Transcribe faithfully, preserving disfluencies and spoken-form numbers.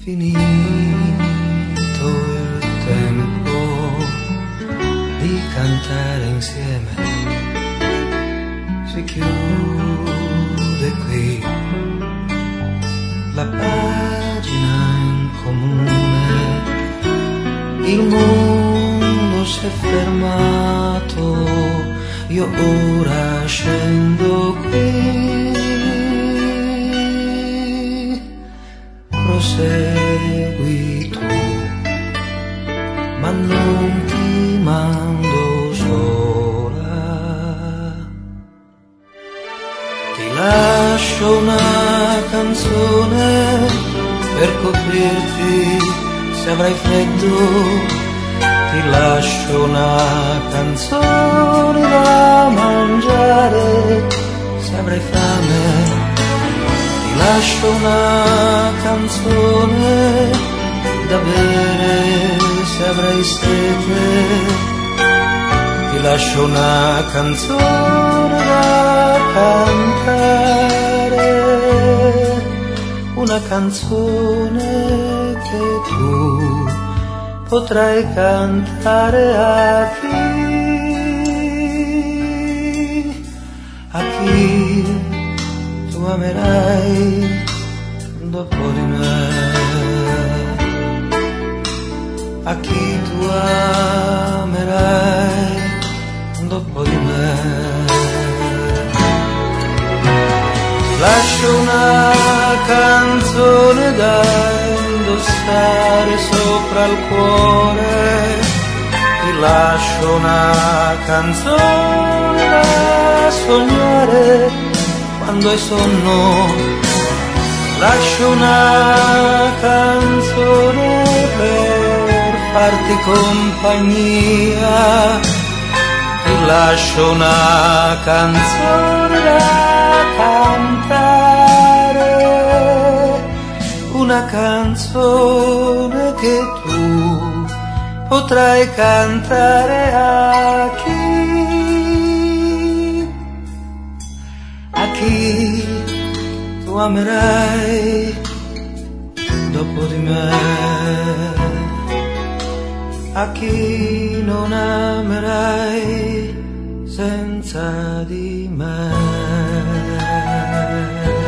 finito il tempo di cantare insieme, si chiude qui la pagina in comune, il mondo si è fermato, io ora scendo qui. Prosegui tu, ma non ti mando sola. Ti lascio una canzone per coprirti se avrai freddo. Ti lascio una canzone da mangiare se avrai fame. Ti lascio una canzone da bere se avrai sete. Ti lascio una canzone da cantare, una canzone che tu potrai cantare a chi, a chi tu amerai dopo di me, a chi tu amerai dopo di me. Ti lascio una canzone da indossare sopra il cuore, ti lascio una canzone da sognare quando hai sonno, lascio una canzone per farti compagnia, ti lascio una canzone da cantare, una canzone che tu potrai cantare a chi, a chi tu amerai dopo di me, a chi non amerai senza di me.